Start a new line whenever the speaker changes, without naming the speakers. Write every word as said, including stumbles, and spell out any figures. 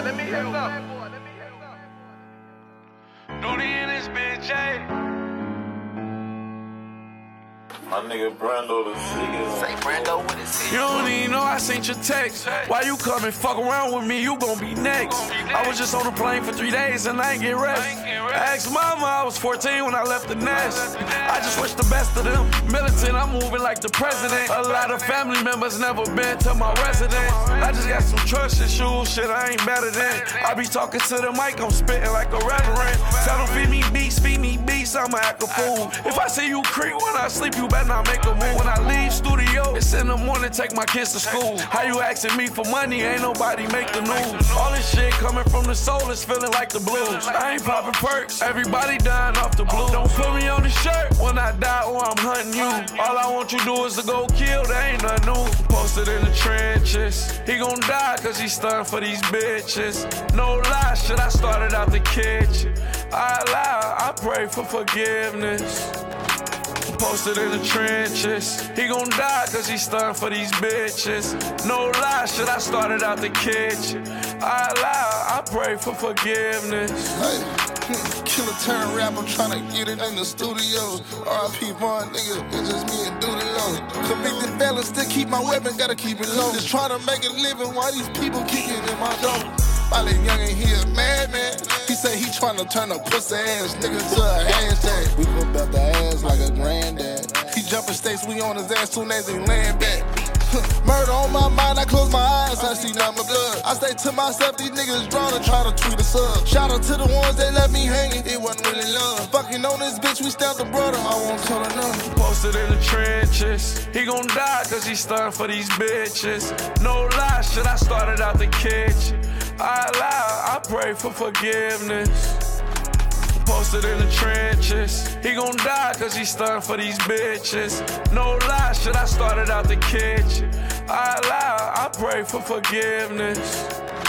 let me hear some.
Duty in this bitch, eh?
My nigga Brando the sickest.
Say Brando with his seat.
You don't even know I sent your text. Why you come and fuck around with me? You gon' be next. I was just on the plane for three days and I ain't get rest. I asked mama, I was fourteen when I left the nest. I just wish the best of them. Militant, I'm moving like the president. A lot of family members never been to my residence. I just got some trust issues, shit I ain't better than. I be talking to the mic, I'm spitting like a reverend. Tell them feed me beats, feed me beats, I'ma act a fool. If I see you creep when I sleep, you better not make a move. When I leave studio, it's in the morning, take my kids to school. How you asking me for money? Ain't nobody make the news. All this shit coming from the soul is feeling like the blues. I ain't popping perks, everybody dying off the blue. Don't put me on the shirt when I die or I'm hunting you. All I want you to do is to go kill, there ain't nothing new. Posted in the trenches, he gon' die cause he stunned for these bitches. No lie, shit, I started out the kitchen. I lie, I pray for forgiveness. Posted in the trenches, he gon' die cause he stunned for these bitches. No lie, shit, I started out the kitchen. I lie, I pray for forgiveness.
Hey, killer turn rap, I'm tryna get it in the studio. R I P Vaughn, nigga, it's just me and Dudeo. Convicted felon, still keep my weapon, gotta keep it low. Just tryna make a living while these people kicking in my door. My little youngin' he a madman. He say he tryna turn a pussy ass nigga to a hashtag. We whip out the ass like a granddad. He jumping states, we on his ass soon as he land back. Murder on my mind, I close my eyes, I see nothing but blood. I say to myself, these niggas drawn and try to tweet us up. Shout out to the ones that left me hanging, it wasn't really love. Fucking on this bitch, we stabbed the brother, I won't tell her nothing.
Posted in the trenches, he gon' die cause he stunned for these bitches. No lie, shit, I started out the kitchen. I lie, I pray for forgiveness. Posted in the trenches, he gon' die cause he stunned for these bitches. No lie, shit, I started out the kitchen. I lie, I pray for forgiveness.